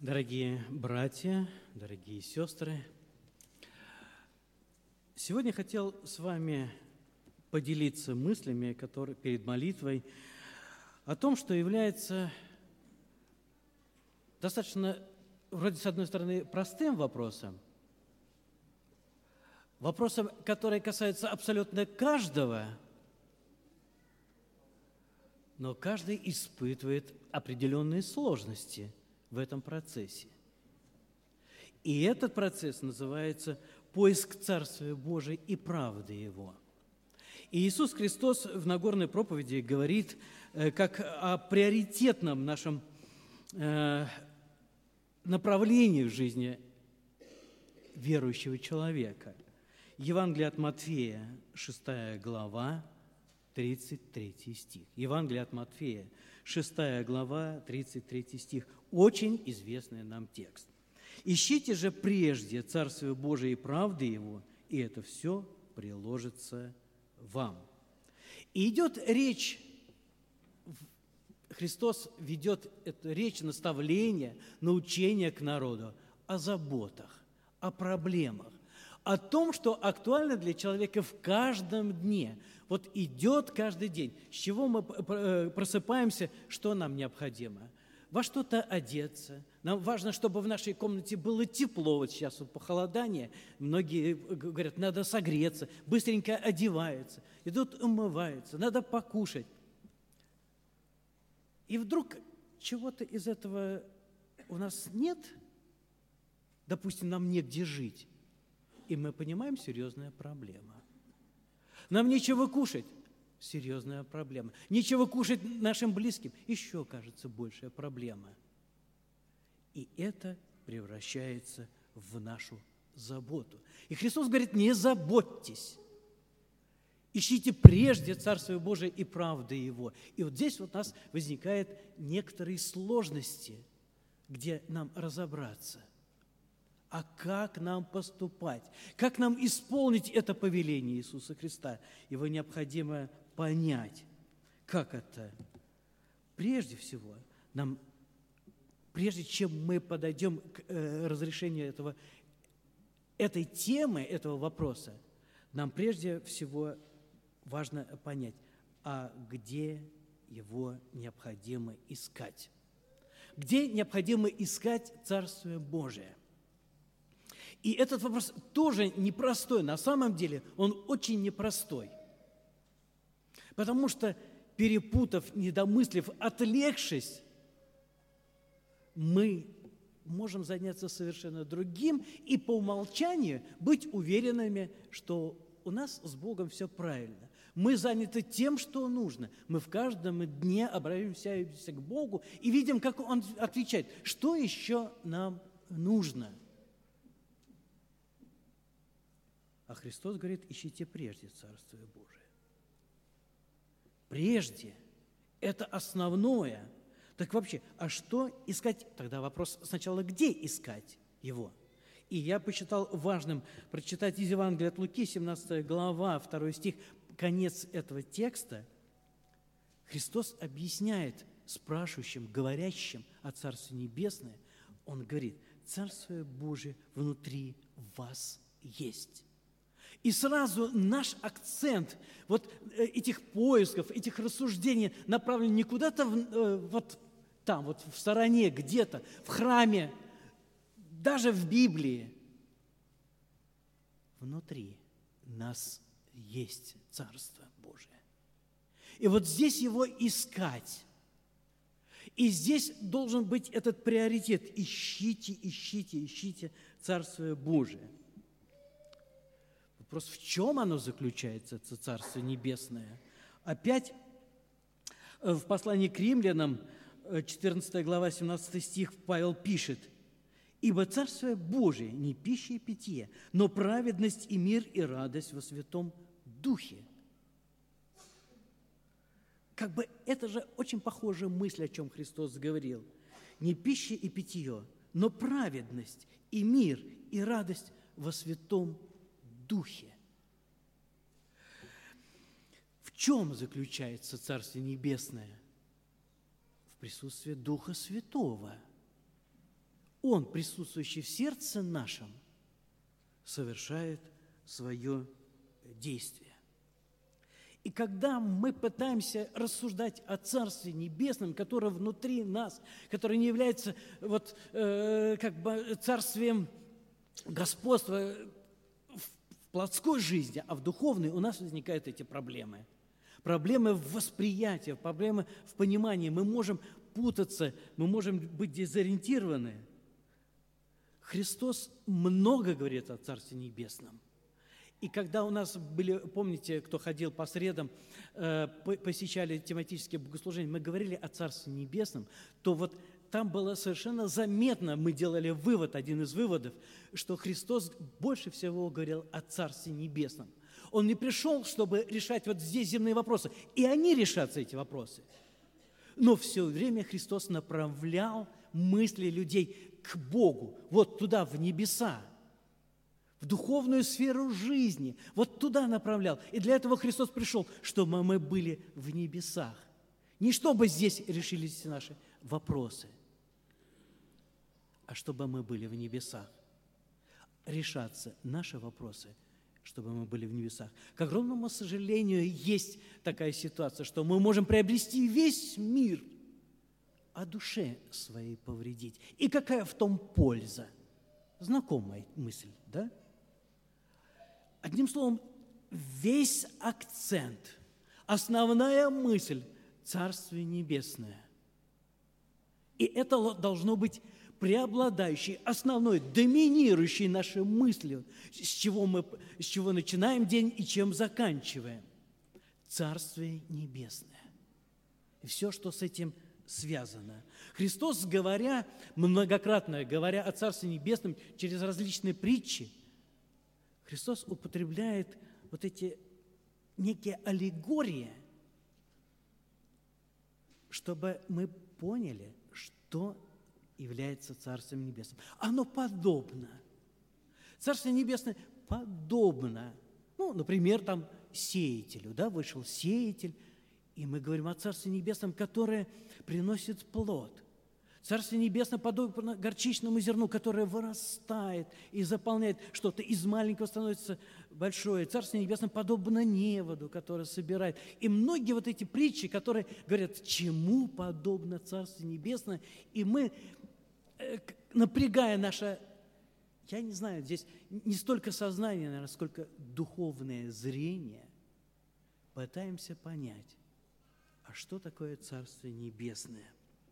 Дорогие братья, дорогие сестры, сегодня хотел с вами поделиться мыслями, которые перед молитвой, о том, что является достаточно, вроде с одной стороны, простым вопросом, который касается абсолютно каждого, но каждый испытывает определенные сложности в этом процессе. И этот процесс называется поиск Царствия Божия и правды Его. И Иисус Христос в Нагорной проповеди говорит как о приоритетном нашем направлении в жизни верующего человека. Евангелие от Матфея, 6 глава, 33 стих. Евангелие от Матфея, 6 глава, 33 стих. Очень известный нам текст. «Ищите же прежде Царствие Божие и правды Его, и это все приложится вам». И идет речь, Христос ведет эту речь, наставление, научение к народу о заботах, о проблемах, о том, что актуально для человека в каждом дне. Вот идет каждый день. С чего мы просыпаемся, что нам необходимо? Во что-то одеться. Нам важно, чтобы в нашей комнате было тепло. Вот сейчас вот похолодание. Многие говорят, надо согреться. Быстренько одеваются. Идут умываются. Надо покушать. И вдруг чего-то из этого у нас нет. Допустим, нам негде жить. И мы понимаем, серьезная проблема. Нам нечего кушать. Серьезная проблема. Нечего кушать нашим близким. Еще, кажется, большая проблема. И это превращается в нашу заботу. И Христос говорит, не заботьтесь. Ищите прежде Царствие Божие и правды Его. И вот здесь вот у нас возникают некоторые сложности, где нам разобраться. А как нам поступать? Как нам исполнить это повеление Иисуса Христа? Его необходимо понять. Как это? Прежде всего, прежде чем мы подойдем к разрешению этой темы, этого вопроса, нам прежде всего важно понять, а где его необходимо искать? Где необходимо искать Царствие Божие? И этот вопрос тоже непростой. На самом деле он очень непростой. Потому что, перепутав, недомыслив, отвлекшись, мы можем заняться совершенно другим и по умолчанию быть уверенными, что у нас с Богом все правильно. Мы заняты тем, что нужно. Мы в каждом дне обращаемся к Богу и видим, как Он отвечает, что еще нам нужно. А Христос говорит, ищите прежде Царствие Божие. Прежде. Это основное. Так вообще, а что искать? Тогда вопрос сначала, где искать его? И я посчитал важным прочитать из Евангелия от Луки, 17 глава, 2 стих, конец этого текста. Христос объясняет спрашивающим, говорящим о Царстве Небесное, Он говорит, Царствие Божие внутри вас есть. И сразу наш акцент вот этих поисков, этих рассуждений направлен не куда-то вот там, вот в стороне, где-то, в храме, даже в Библии. Внутри нас есть Царство Божие. И вот здесь его искать. И здесь должен быть этот приоритет. Ищите, ищите, ищите Царствие Божие. Вопрос, в чем оно заключается, это Царство Небесное? Опять в послании к Римлянам, 14 глава, 17 стих, Павел пишет, «Ибо Царствие Божие не пища и питье, но праведность и мир и радость во Святом Духе». Как бы это же очень похожая мысль, о чем Христос говорил. Не пища и питье, но праведность и мир и радость во Святом Духе. В чем заключается Царствие Небесное? В присутствии Духа Святого. Он, присутствующий в сердце нашем, совершает свое действие. И когда мы пытаемся рассуждать о Царстве Небесном, которое внутри нас, которое не является царствием господства в плотской жизни, а в духовной, у нас возникают эти проблемы. Проблемы в восприятии, проблемы в понимании. Мы можем путаться, мы можем быть дезориентированы. Христос много говорит о Царстве Небесном. И когда у нас были, помните, кто ходил по средам, посещали тематические богослужения, мы говорили о Царстве Небесном, то вот там было совершенно заметно, мы делали вывод, один из выводов, что Христос больше всего говорил о Царстве Небесном. Он не пришел, чтобы решать вот здесь земные вопросы, и они решатся, эти вопросы. Но все время Христос направлял мысли людей к Богу, вот туда, в небеса, в духовную сферу жизни, вот туда направлял. И для этого Христос пришел, чтобы мы были в небесах. Не чтобы здесь решились наши вопросы, а чтобы мы были в небесах. Решаться наши вопросы, чтобы мы были в небесах. К огромному сожалению, есть такая ситуация, что мы можем приобрести весь мир, а душе своей повредить. И какая в том польза? Знакомая мысль, да? Одним словом, весь акцент, основная мысль – Царствие Небесное. И это должно быть преобладающей, основной, доминирующей нашей мыслью, с чего начинаем день и чем заканчиваем. Царствие Небесное. И все, что с этим связано. Христос, многократно говоря о Царстве Небесном через различные притчи, Христос употребляет вот эти некие аллегории, чтобы мы поняли, что является Царствием Небесным. Оно подобно. Царствие Небесное подобно. Например, там сеятелю, да, вышел сеятель, и мы говорим о Царстве Небесном, которое приносит плод. Царствие Небесное подобно горчичному зерну, которое вырастает и заполняет что-то, из маленького становится большое. Царствие Небесное подобно неводу, которое собирает. И многие вот эти притчи, которые говорят, чему подобно Царствие Небесное, и мы, напрягая наше, я не знаю, здесь не столько сознание, наверное, сколько духовное зрение, пытаемся понять, а что такое Царствие Небесное?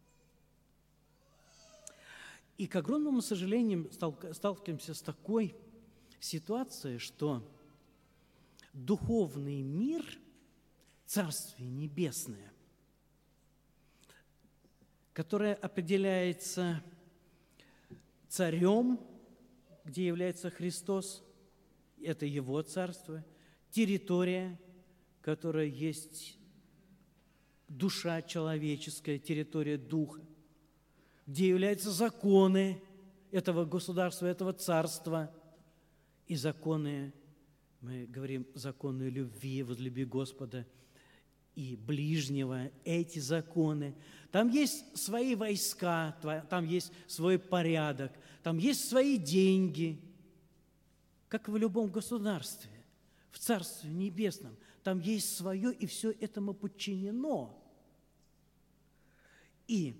И, к огромному сожалению, сталкиваемся с такой ситуацией, что духовный мир, Царствие Небесное, которое определяется царем, где является Христос, это Его Царство, территория, которая есть душа человеческая, территория Духа, где являются законы этого государства, этого царства. И законы, мы говорим, законы любви, возлюби Господа и ближнего, эти законы. Там есть свои войска, там есть свой порядок, там есть свои деньги, как в любом государстве, в Царстве Небесном. Там есть свое, и все этому подчинено. И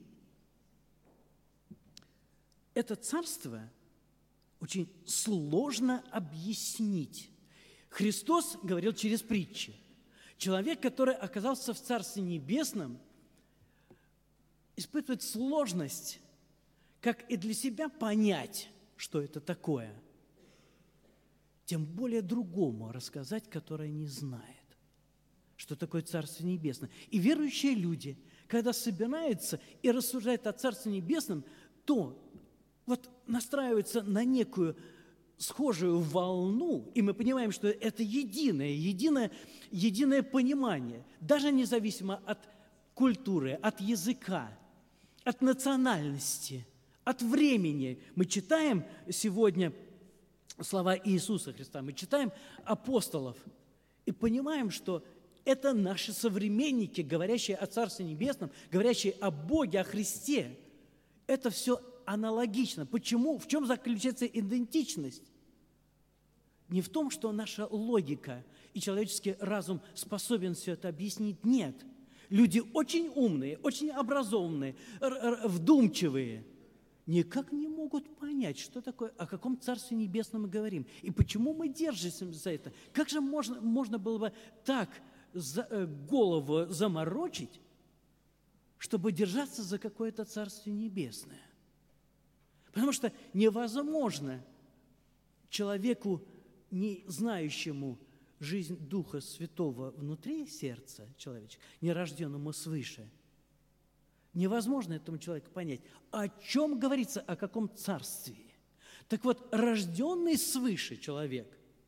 это царство очень сложно объяснить. Христос говорил через притчи. Человек, который оказался в Царстве Небесном, испытывает сложность, как и для себя понять, что это такое, тем более другому рассказать, который не знает, что такое Царствие Небесное. И верующие люди, когда собираются и рассуждают о Царстве Небесном, то вот настраиваются на некую схожую волну, и мы понимаем, что это единое понимание, даже независимо от культуры, от языка, от национальности, от времени. Мы читаем сегодня слова Иисуса Христа, мы читаем апостолов и понимаем, что это наши современники, говорящие о Царстве Небесном, говорящие о Боге, о Христе. Это все аналогично. Почему? В чем заключается идентичность? Не в том, что наша логика и человеческий разум способен все это объяснить. Нет. Люди очень умные, очень образованные, вдумчивые, никак не могут понять, что такое, о каком Царстве Небесном мы говорим. И почему мы держимся за это. Как же можно было бы так голову заморочить, чтобы держаться за какое-то Царствие Небесное? Потому что невозможно человеку, не знающему жизнь Духа Святого внутри сердца человеческого, нерожденному свыше, невозможно этому человеку понять, о чем говорится, о каком царстве. Так вот, рожденный свыше человек,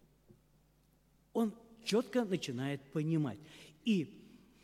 он четко начинает понимать. И,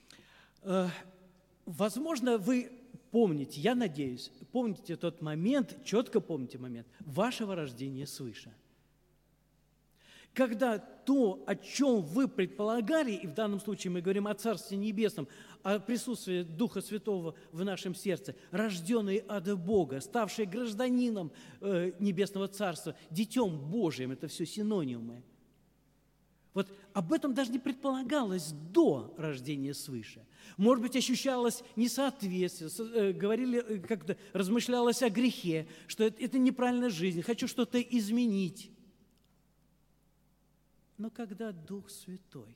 возможно, вы помните, я надеюсь, помните тот момент, четко помните момент вашего рождения свыше. Когда то, о чем вы предполагали, и в данном случае мы говорим о Царстве Небесном, о присутствии Духа Святого в нашем сердце, рожденный от Бога, ставший гражданином Небесного Царства, детем Божиим, это все синонимы. Вот об этом даже не предполагалось до рождения свыше. Может быть, ощущалось несоответствие, говорили, как-то размышлялось о грехе, что это неправильная жизнь, хочу что-то изменить. Но когда Дух Святой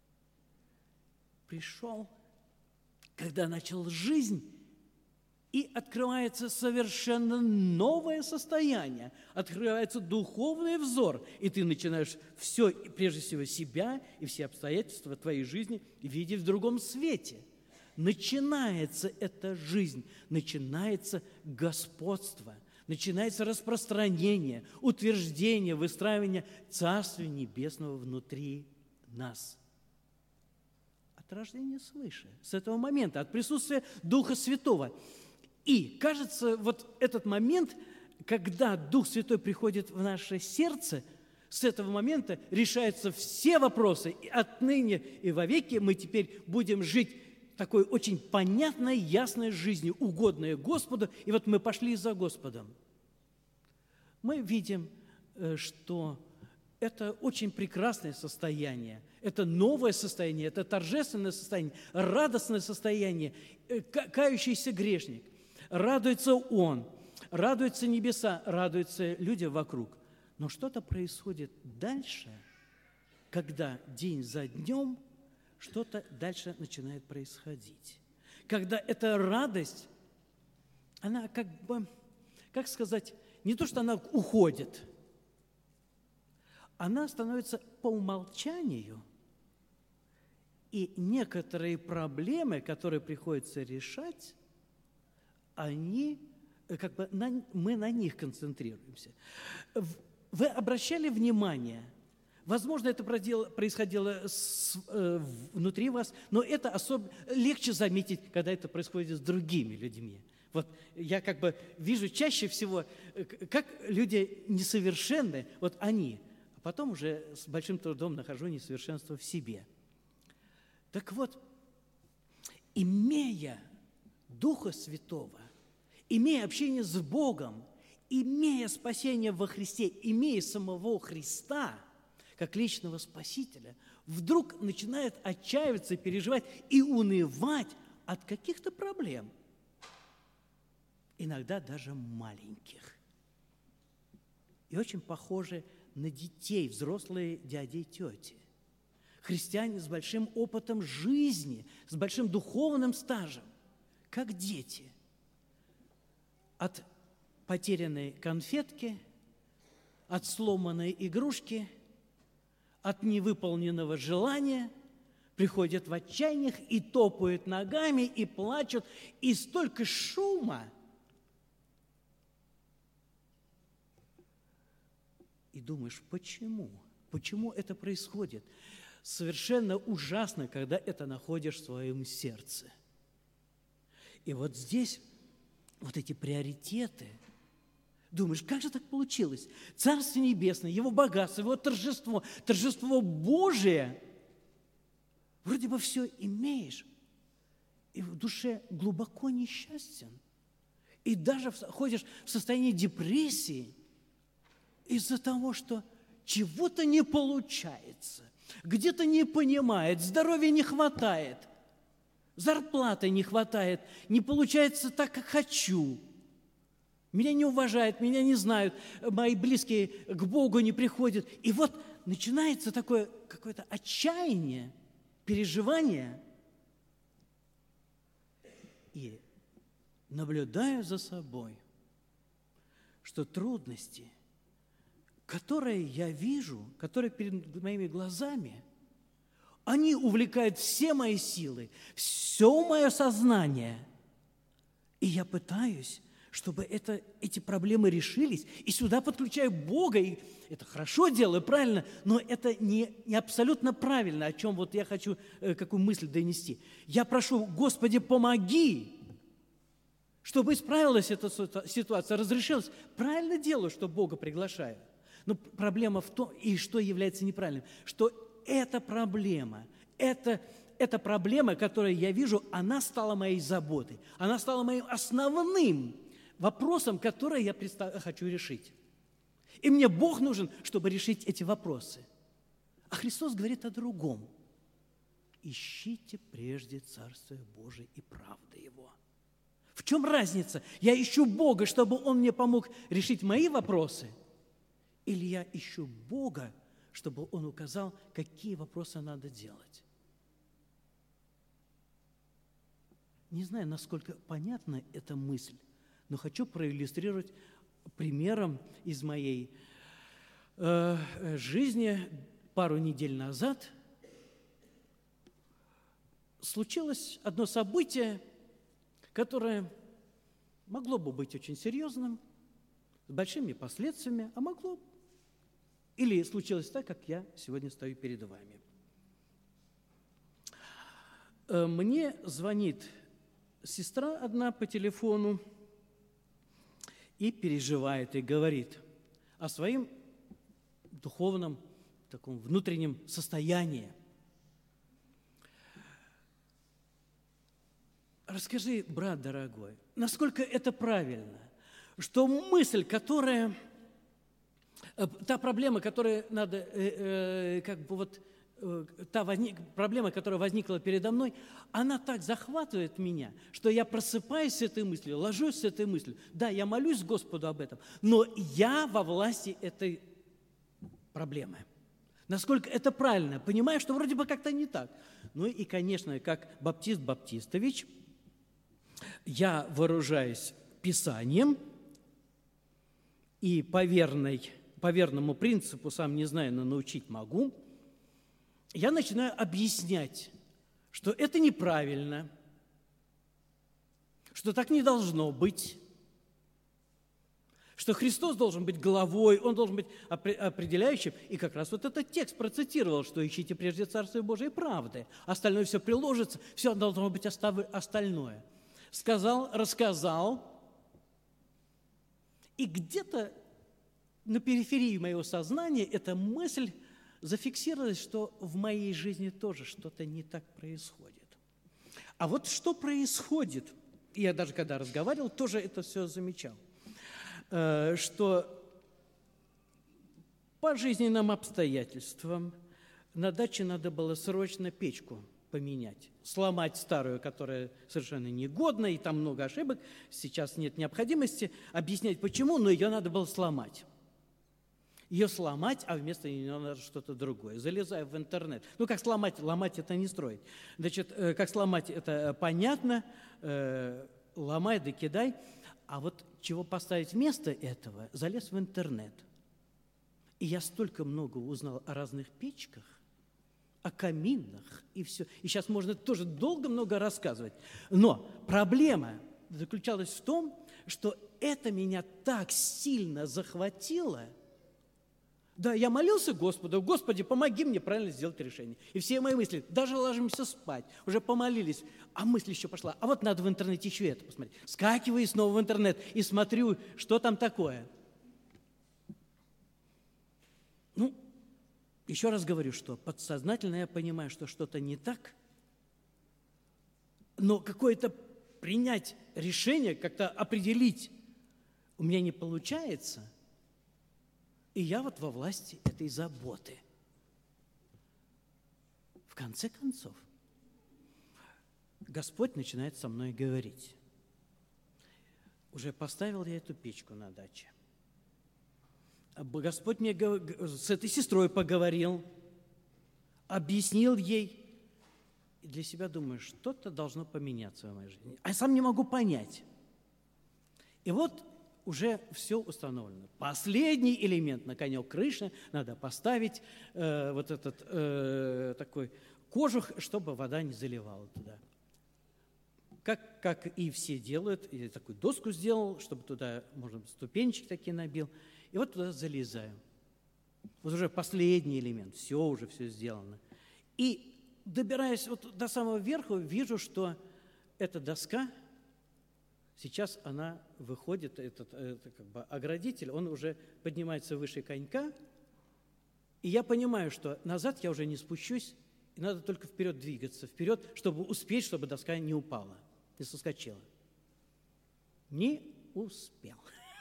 пришел, когда начал жизнь, и открывается совершенно новое состояние, открывается духовный взор, и ты начинаешь все, прежде всего, себя и все обстоятельства твоей жизни видеть в другом свете. Начинается эта жизнь, начинается господство, начинается распространение, утверждение, выстраивание Царствия Небесного внутри нас. От рождения свыше, с этого момента, от присутствия Духа Святого. И, кажется, вот этот момент, когда Дух Святой приходит в наше сердце, с этого момента решаются все вопросы. И отныне и вовеки мы теперь будем жить такой очень понятной, ясной жизнью, угодной Господу. И вот мы пошли за Господом. Мы видим, что это очень прекрасное состояние, это новое состояние, это торжественное состояние, радостное состояние. Кающийся грешник, радуется он, радуются небеса, радуются люди вокруг. Но что-то происходит дальше, когда день за днем что-то дальше начинает происходить. Когда эта радость, она как бы, как сказать, не то, что она уходит, она становится по умолчанию, и некоторые проблемы, которые приходится решать, они, как бы, мы на них концентрируемся. Вы обращали внимание, возможно, это происходило внутри вас, но это особо легче заметить, когда это происходит с другими людьми. Вот я как бы вижу чаще всего, как люди несовершенны, вот они, а потом уже с большим трудом нахожу несовершенство в себе. Так вот, имея Духа Святого, имея общение с Богом, имея спасение во Христе, имея самого Христа как личного Спасителя, вдруг начинает отчаиваться, переживать и унывать от каких-то проблем, иногда даже маленьких. И очень похожи на детей, взрослые дяди и тети. Христиане с большим опытом жизни, с большим духовным стажем, как дети. От потерянной конфетки, от сломанной игрушки, от невыполненного желания приходят в отчаяниях и топают ногами, и плачут, и столько шума. И думаешь, почему? Почему это происходит? Совершенно ужасно, когда это находишь в своем сердце. И вот здесь вот эти приоритеты. Думаешь, как же так получилось? Царство Небесное, Его богатство, Его торжество, торжество Божие. Вроде бы все имеешь, и в душе глубоко несчастен. И даже ходишь в состоянии депрессии из-за того, что чего-то не получается, где-то не понимает, здоровья не хватает, зарплаты не хватает, не получается так, как хочу. Меня не уважают, меня не знают, мои близкие к Богу не приходят. И вот начинается такое какое-то отчаяние, переживание. И наблюдаю за собой, что трудности, которые я вижу, которые перед моими глазами, они увлекают все мои силы, все мое сознание. И я пытаюсь, чтобы эти проблемы решились, и сюда подключаю Бога, и это хорошо делаю, правильно, но это не абсолютно правильно, о чем вот я хочу, какую мысль донести. Я прошу, Господи, помоги, чтобы исправилась эта ситуация, разрешилась. Правильно делаю, что Бога приглашаю. Но проблема в том, и что является неправильным, что эта проблема, эта проблема, которую я вижу, она стала моей заботой, она стала моим основным вопросом, который я хочу решить. И мне Бог нужен, чтобы решить эти вопросы. А Христос говорит о другом. Ищите прежде Царствие Божие и правды Его. В чем разница? Я ищу Бога, чтобы Он мне помог решить мои вопросы, или я ищу Бога, чтобы Он указал, какие вопросы надо делать? Не знаю, насколько понятна эта мысль, но хочу проиллюстрировать примером из моей жизни. Пару недель назад случилось одно событие, которое могло бы быть очень серьезным, с большими последствиями, а могло или случилось так, как я сегодня стою перед вами. Мне звонит сестра одна по телефону и переживает, и говорит о своем духовном, таком внутреннем состоянии. Расскажи, брат дорогой, насколько это правильно, что мысль, которая, та проблема, которая надо, проблема, которая возникла передо мной, она так захватывает меня, что я просыпаюсь с этой мыслью, ложусь с этой мыслью. Да, я молюсь Господу об этом, но я во власти этой проблемы. Насколько это правильно? Понимаю, что вроде бы как-то не так. Ну и, конечно, как Баптист Баптистович, я вооружаюсь Писанием и по верному принципу, сам не знаю, но научить могу, я начинаю объяснять, что это неправильно, что так не должно быть, что Христос должен быть главой, Он должен быть определяющим. И как раз вот этот текст процитировал, что ищите прежде Царствие Божие и правды, остальное все приложится, все должно быть остальное. Сказал, рассказал, и где-то на периферии моего сознания эта мысль зафиксировалось, что в моей жизни тоже что-то не так происходит. А вот что происходит, я даже когда разговаривал, тоже это все замечал, что по жизненным обстоятельствам на даче надо было срочно печку поменять, сломать старую, которая совершенно негодна, и там много ошибок, сейчас нет необходимости объяснять почему, но ее надо было сломать. Ее сломать, а вместо нее надо что-то другое. Залезаю в интернет. Ну, как сломать? Ломать – это не строить. Значит, как сломать – это понятно. Ломай да кидай. А вот чего поставить вместо этого – залез в интернет. И я столько много узнал о разных печках, о каминах и все. И сейчас можно тоже долго много рассказывать. Но проблема заключалась в том, что это меня так сильно захватило. Да, я молился Господу, Господи, помоги мне правильно сделать решение. И все мои мысли, даже ложимся спать, уже помолились, а мысль еще пошла. А вот надо в интернете еще это посмотреть. Скакиваю снова в интернет и смотрю, что там такое. Ну, еще раз говорю, что подсознательно я понимаю, что что-то не так, но какое-то принять решение, как-то определить у меня не получается, и я вот во власти этой заботы. В конце концов, Господь начинает со мной говорить. Уже поставил я эту печку на даче. Господь мне с этой сестрой поговорил, объяснил ей. И для себя думаю, что-то должно поменяться в моей жизни. А я сам не могу понять. И вот уже все установлено. Последний элемент на конек крыши надо поставить вот этот такой кожух, чтобы вода не заливала туда. Как и все делают, я такую доску сделал, чтобы туда, можно, ступенчики такие набил, и вот туда залезаю. Вот уже последний элемент, все сделано. И добираясь вот до самого верха, вижу, что эта доска, сейчас она выходит, этот как бы оградитель, он уже поднимается выше конька, и я понимаю, что назад я уже не спущусь, и надо только вперед двигаться, вперед, чтобы успеть, чтобы доска не упала, не соскочила. Не успел.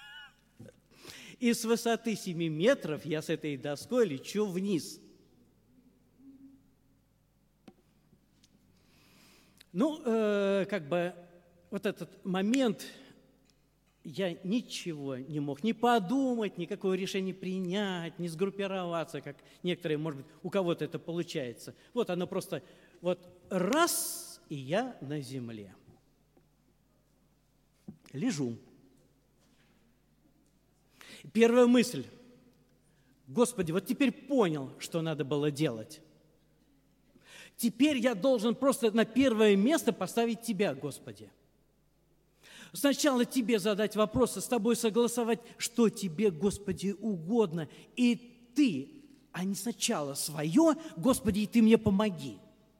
И с высоты 7 метров я с этой доской лечу вниз. Ну, как бы вот этот момент я ничего не мог ни подумать, никакого решения принять, не сгруппироваться, как некоторые, может быть, у кого-то это получается. Вот оно просто вот раз, и я на земле. Лежу. Первая мысль. Господи, вот теперь понял, что надо было делать. Теперь я должен просто на первое место поставить Тебя, Господи. Сначала Тебе задать вопросы, с Тобой согласовать, что Тебе, Господи, угодно. И Ты, а не сначала свое, Господи, и Ты мне помоги.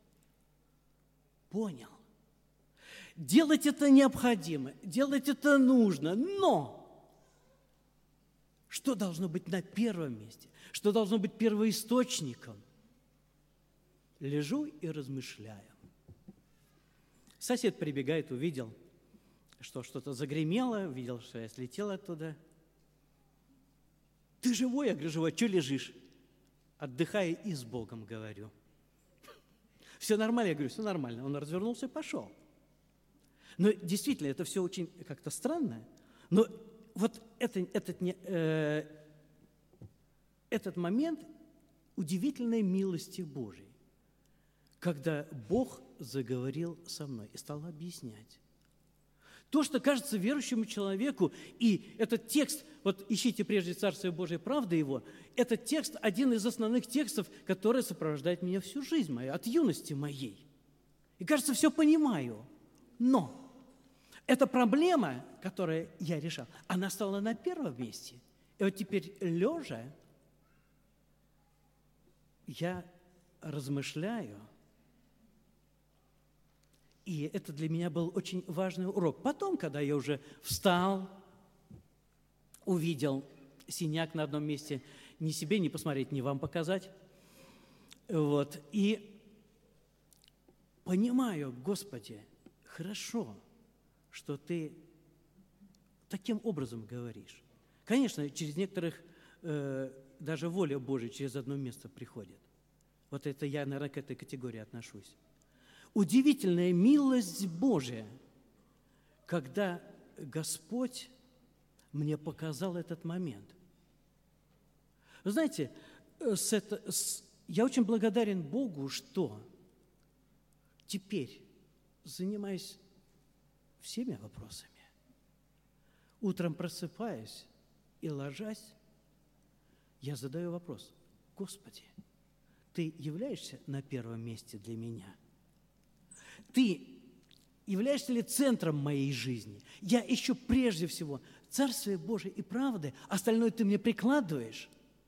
Понял. Делать это необходимо, делать это нужно, но что должно быть на первом месте? Что должно быть первоисточником? Лежу и размышляю. Сосед прибегает, увидел, что что-то загремело, увидел, что я слетел оттуда. Ты живой? Я говорю, живой. Что лежишь? Отдыхай и с Богом, говорю. Все нормально? Я говорю, все нормально. Он развернулся и пошел. Но действительно, это все очень как-то странно. Но вот этот момент удивительной милости Божией, когда Бог заговорил со мной и стал объяснять. То, что кажется верующему человеку, и этот текст, вот ищите прежде Царствие Божие, правда Его, этот текст один из основных текстов, который сопровождает меня всю жизнь мою, от юности моей. И кажется, все понимаю, но эта проблема, которую я решал, она стала на первом месте. И вот теперь, лежа, я размышляю, и это для меня был очень важный урок. Потом, когда я уже встал, увидел синяк на одном месте, ни себе не посмотреть, ни вам показать, вот, и понимаю, Господи, хорошо, что Ты таким образом говоришь. Конечно, через некоторых даже воля Божия через одно место приходит. Вот это я, наверное, к этой категории отношусь. Удивительная милость Божия, когда Господь мне показал этот момент. Вы знаете, я очень благодарен Богу, что теперь, занимаясь всеми вопросами, утром просыпаясь и ложась, я задаю вопрос: Господи, Ты являешься на первом месте для меня? Ты являешься ли центром моей жизни? Я ищу прежде всего Царствие Божие и правды, остальное Ты мне прикладываешь.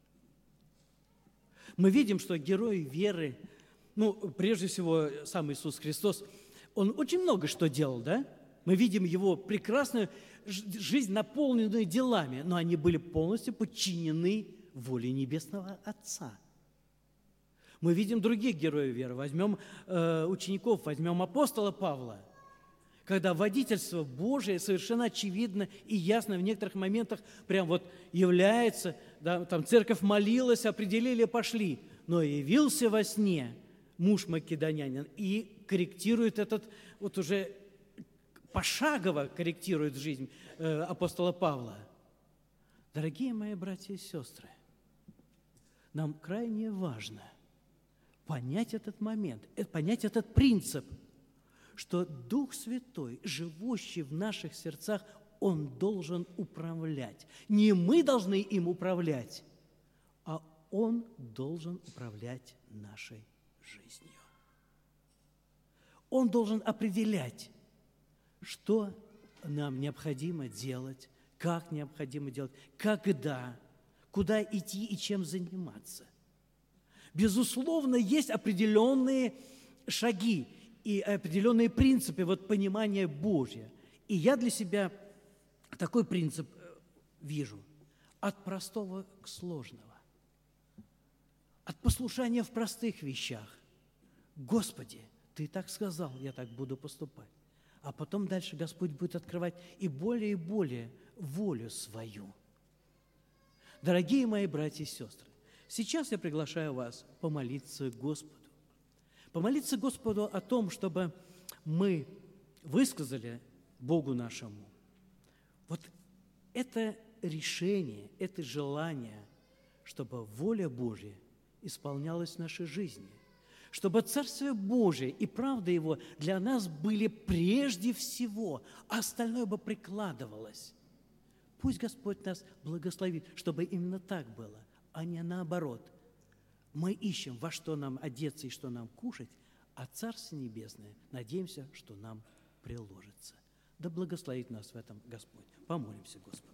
Мы видим, что герои веры, прежде всего, сам Иисус Христос, Он очень много что делал, да? Мы видим Его прекрасную жизнь, наполненную делами, но они были полностью подчинены воле Небесного Отца. Мы видим других героев веры. Возьмем учеников, возьмем апостола Павла, когда водительство Божие совершенно очевидно и ясно в некоторых моментах прям вот является, да, там церковь молилась, определили, пошли, но явился во сне муж македонянин и корректирует этот, вот уже пошагово корректирует жизнь апостола Павла. Дорогие мои братья и сестры, нам крайне важно понять этот момент, понять этот принцип, что Дух Святой, живущий в наших сердцах, Он должен управлять. Не мы должны им управлять, а Он должен управлять нашей жизнью. Он должен определять, что нам необходимо делать, как необходимо делать, когда, куда идти и чем заниматься. Безусловно, есть определенные шаги и определенные принципы вот, понимания Божьего. И я для себя такой принцип вижу. От простого к сложного. От послушания в простых вещах. Господи, Ты так сказал, я так буду поступать. А потом дальше Господь будет открывать и более волю свою. Дорогие мои братья и сестры, сейчас я приглашаю вас помолиться Господу. Помолиться Господу о том, чтобы мы высказали Богу нашему вот это решение, это желание, чтобы воля Божья исполнялась в нашей жизни, чтобы Царствие Божие и правда Его для нас были прежде всего, а остальное бы прикладывалось. Пусть Господь нас благословит, чтобы именно так было, а не наоборот. Мы ищем, во что нам одеться и что нам кушать, а Царство Небесное, надеемся, что нам приложится. Да благословит нас в этом Господь. Помолимся Господу.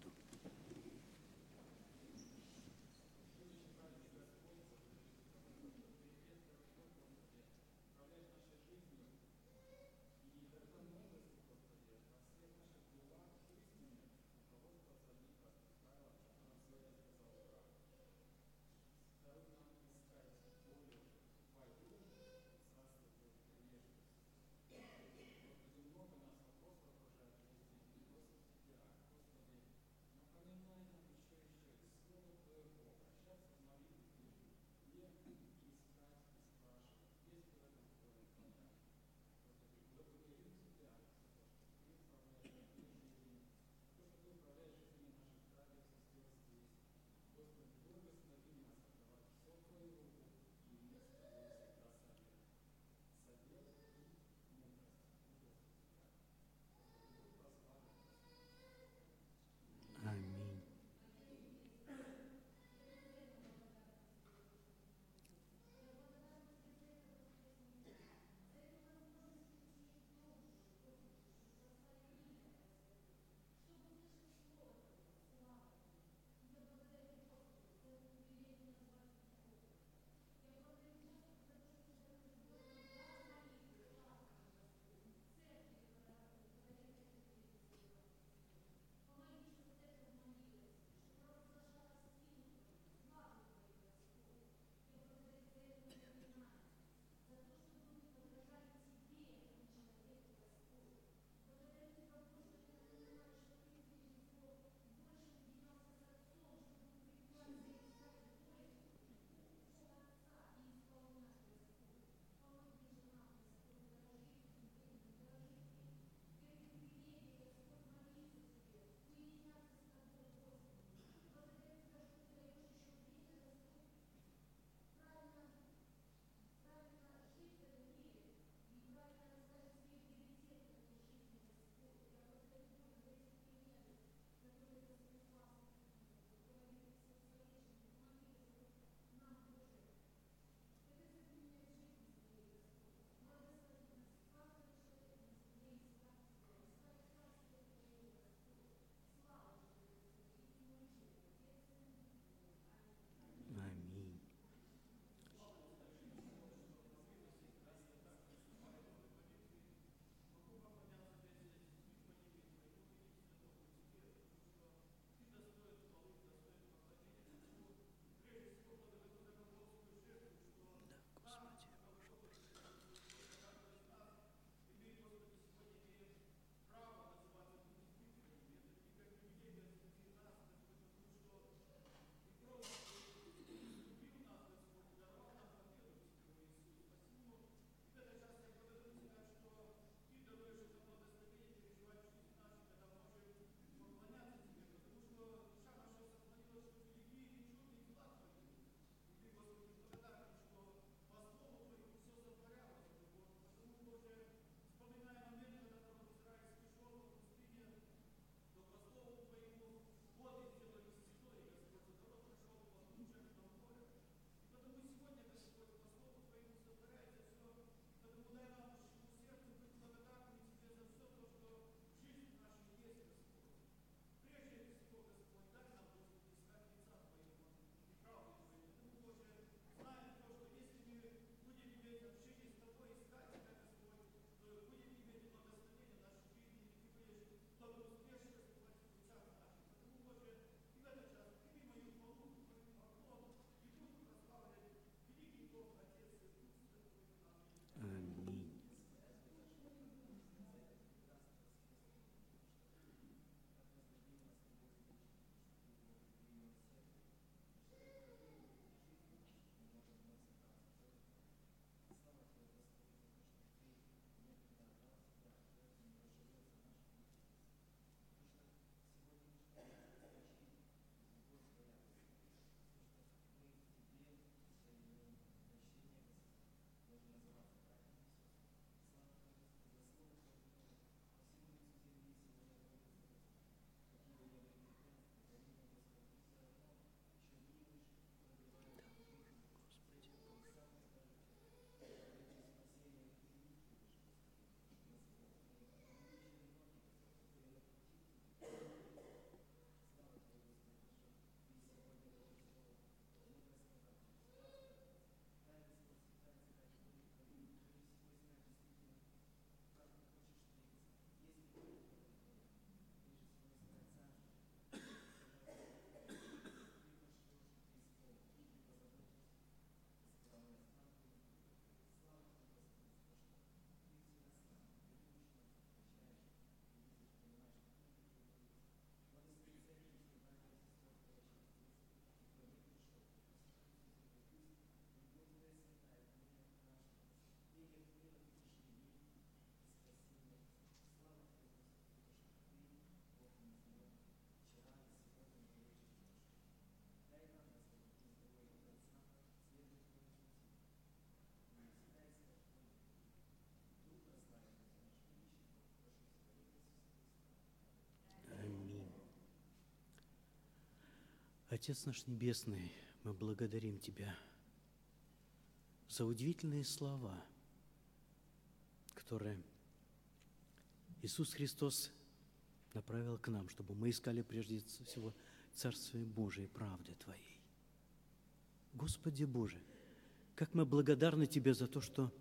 Отец наш Небесный, мы благодарим Тебя за удивительные слова, которые Иисус Христос направил к нам, чтобы мы искали прежде всего Царствие Божие и правды Твоей. Господи Боже, как мы благодарны Тебе за то, что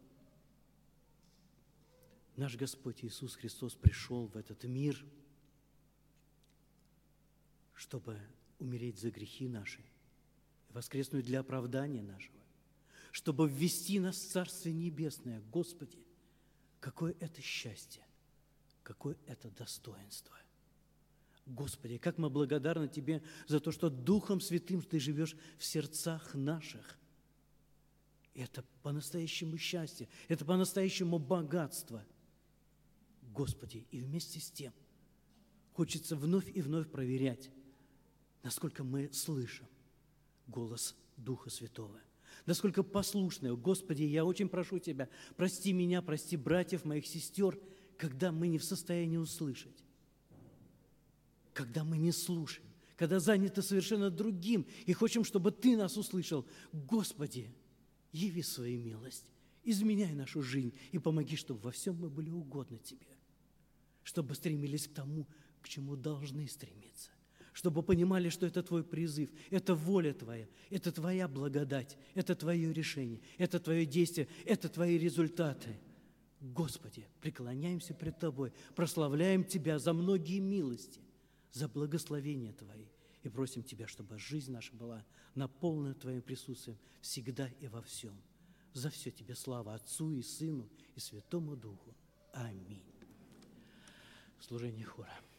наш Господь Иисус Христос пришел в этот мир, чтобы умереть за грехи наши и воскреснуть для оправдания нашего, чтобы ввести нас в Царствие Небесное. Господи, какое это счастье, какое это достоинство. Господи, как мы благодарны Тебе за то, что Духом Святым Ты живешь в сердцах наших. И это по-настоящему счастье, это по-настоящему богатство. Господи, и вместе с тем хочется вновь и вновь проверять, насколько мы слышим голос Духа Святого, насколько послушны. Господи, я очень прошу Тебя, прости меня, прости братьев, моих сестер, когда мы не в состоянии услышать, когда мы не слушаем, когда заняты совершенно другим и хотим, чтобы Ты нас услышал. Господи, яви свою милость, изменяй нашу жизнь и помоги, чтобы во всем мы были угодны Тебе, чтобы стремились к тому, к чему должны стремиться, чтобы понимали, что это Твой призыв, это воля Твоя, это Твоя благодать, это Твое решение, это Твое действие, это Твои результаты. Господи, преклоняемся пред Тобой, прославляем Тебя за многие милости, за благословения Твои и просим Тебя, чтобы жизнь наша была наполнена Твоим присутствием всегда и во всем. За все Тебе слава Отцу и Сыну и Святому Духу. Аминь. Служение хора.